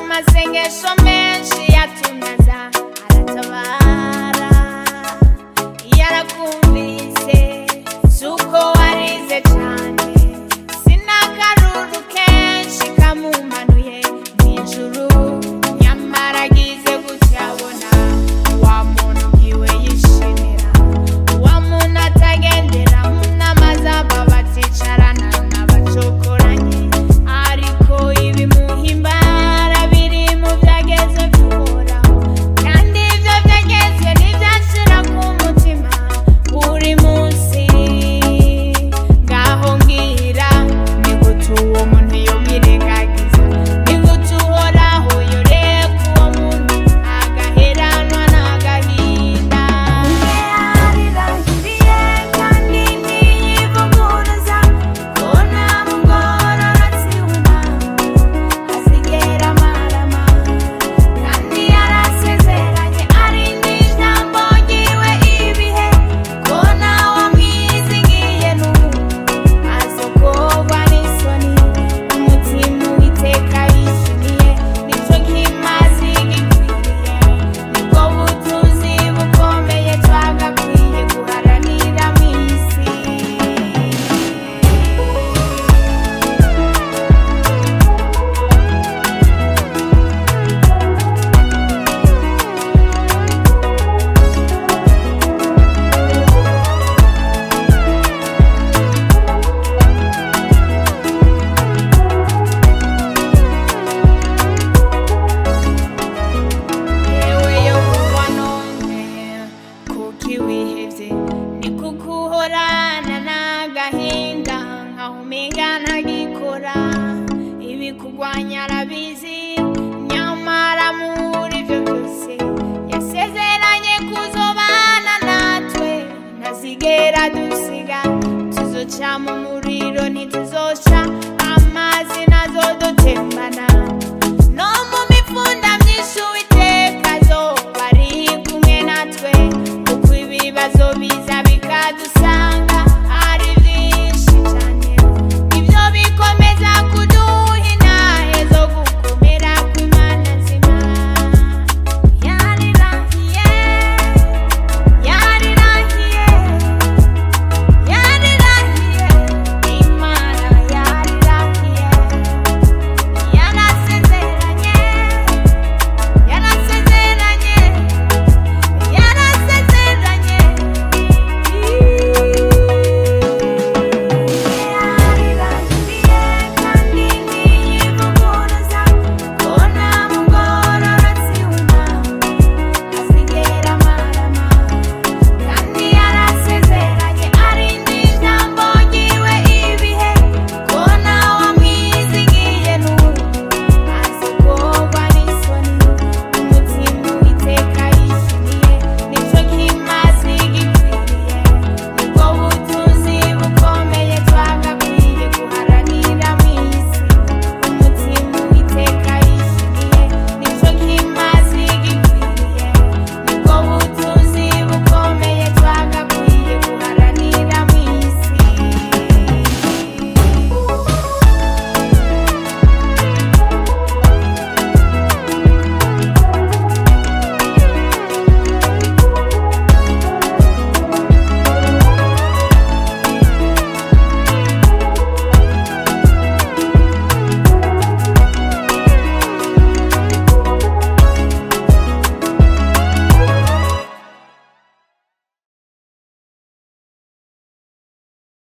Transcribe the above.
amasengesho menshi yatumaza aratabara yarakumvise suko warize cyane sinakaruru kenshi kamumanuye mw'ijuru nyamara agize gucyabona wa muntu nkiwe yishimira wa muntu atagendera mu nama z'ababa baticarana n'abacokoranye ariko ibimuhimbara biri mu byageze by'uhoraho kandi ibyo byageze ntibyashira ku mutima buri munsi ngaho mbwira ni gute uwo muntu yobirengagiza ni gute uhoraho yoreka uwo muntu agaheranwa n'agahinda yararangiriye kandi ntiyivuguruza ko nta mugororotsi w'Imana asigera amarama kandi yarasezeranye arinda ijambo ryiwe ibihe ko nawe amwizigiye n'ubu azokorwa n'isoni umutima uwiteka yishimiye nicyo kimazi gikwiriye nibwo butuzi bukomeye twagakwiye guharanira mu isi yewe yobuwa none kuko iwihevye ni kuko uhorana n'agahinda nkaho umenga ntagikora ibikugwanya arabizi nyamara muri ibyo byose yasezeranye kuzobana natwe ntazigera dusiga tuzoca mu muriro ntituzosha